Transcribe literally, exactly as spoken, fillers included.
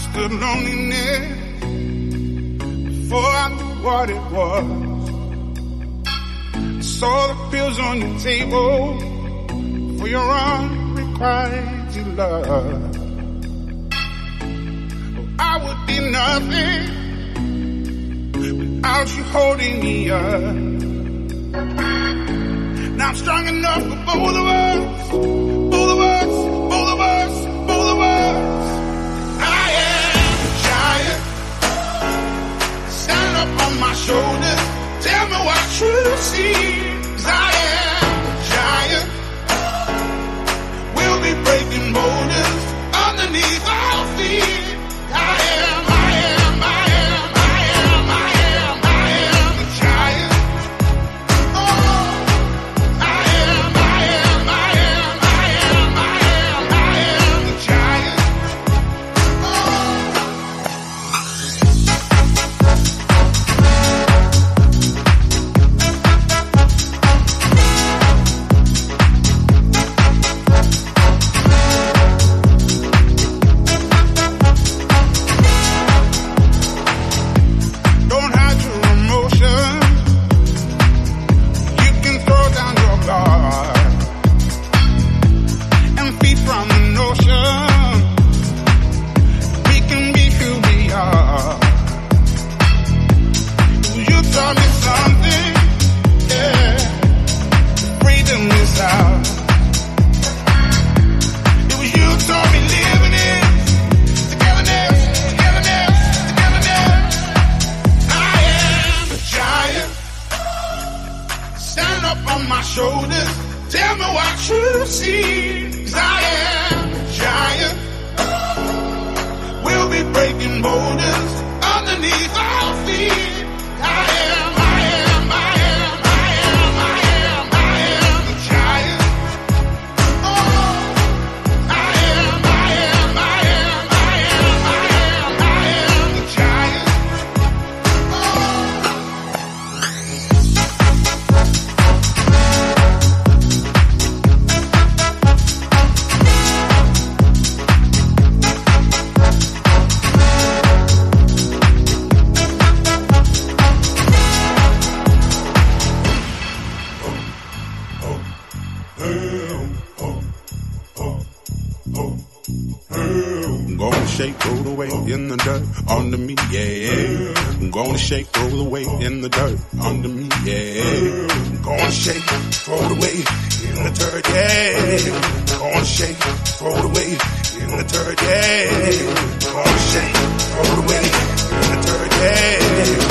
understood loneliness before I knew what it was. I saw the pills on your table for your unrequited love. Oh, I would be nothing without you holding me up. Now I'm strong enough for both of us, both of us, both of us, both of us. I am a giant. Stand up on my shoulders. Tell me what you see. 'Cause I am a giant. We'll be breaking boulders underneath our feet. I am, I am, I am, I am, I am, I am a giant. Oh, I am, I am, I am, I am, I am, I am a giant. Don't hide your emotions. You can throw down your guard and feed from the notion we can be who we are. You taught me something, yeah. Freedom is out. It was you taught me living it. Togetherness, togetherness, togetherness. I am a giant. Stand up on my shoulders. Tell me what you see. 'Cause I am a giant. We'll be breaking boulders underneath our feet. I am, I am, I am, I am, I am, I am a giant. Oh, I am, I am, I am, I am, I am, I am a giant. I'm gonna shake, roll the weight in the dirt under me, yeah. I'm gonna shake, roll the weight in the dirt under me, yeah. I'm gonna shake, roll the weight in the dirt, yeah. I'm gonna shake, roll the weight in the dirt, yeah. I'm gonna shake, roll the weight in the dirt, yeah.